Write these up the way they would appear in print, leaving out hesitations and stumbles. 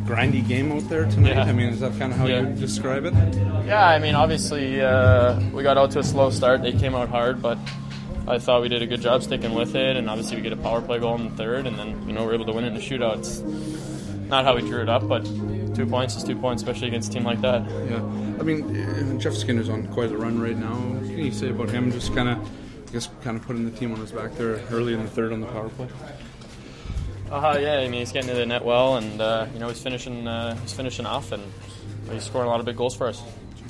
grindy game out there tonight? Yeah. I mean, is that kind of how you would describe it? Yeah, I mean, obviously we got out to a slow start. They came out hard, but I thought we did a good job sticking with it, and obviously we get a power play goal in the third, and then we're able to win it in the shootout. It's not how we drew it up, but 2 points is 2 points, especially against a team like that. Yeah, I mean, Jeff Skinner's on quite a run right now. What can you say about him? Just kind of putting the team on his back there early in the third on the power play. Yeah, I mean, he's getting to the net well, and he's finishing off, and he's scoring a lot of big goals for us.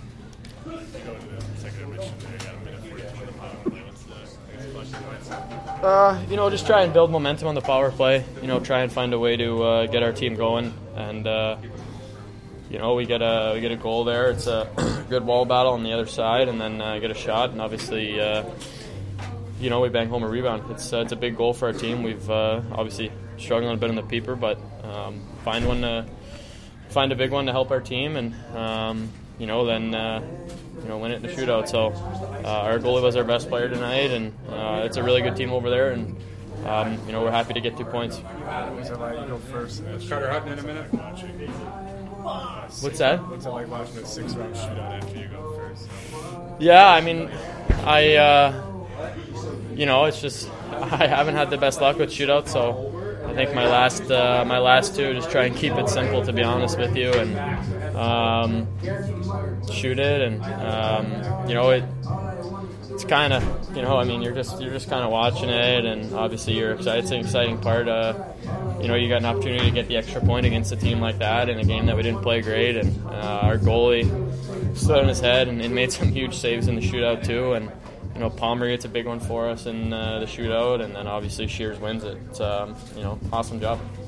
Just try and build momentum on the power play. Try and find a way to get our team going, and we get a goal there. It's a good wall battle on the other side, and then get a shot, and obviously, we bang home a rebound. It's a big goal for our team. We've obviously struggling a bit on the peeper, but find a big one to help our team, and then win it in the shootout. So our goalie was our best player tonight, and it's a really good team over there, and we're happy to get 2 points. What was it like to go first? Carter Hutton in a minute. What's that? What's it like watching a 6-round shootout after you go first? Yeah, I mean, it's just I haven't had the best luck with shootouts, so I think my last two just try and keep it simple, to be honest with you, and shoot it, and it's kind of you're just kind of watching it, and obviously it's an exciting part. You got an opportunity to get the extra point against a team like that in a game that we didn't play great, and our goalie stood on his head and made some huge saves in the shootout too, and Palmer gets a big one for us in the shootout, and then obviously Shears wins it. It's awesome job.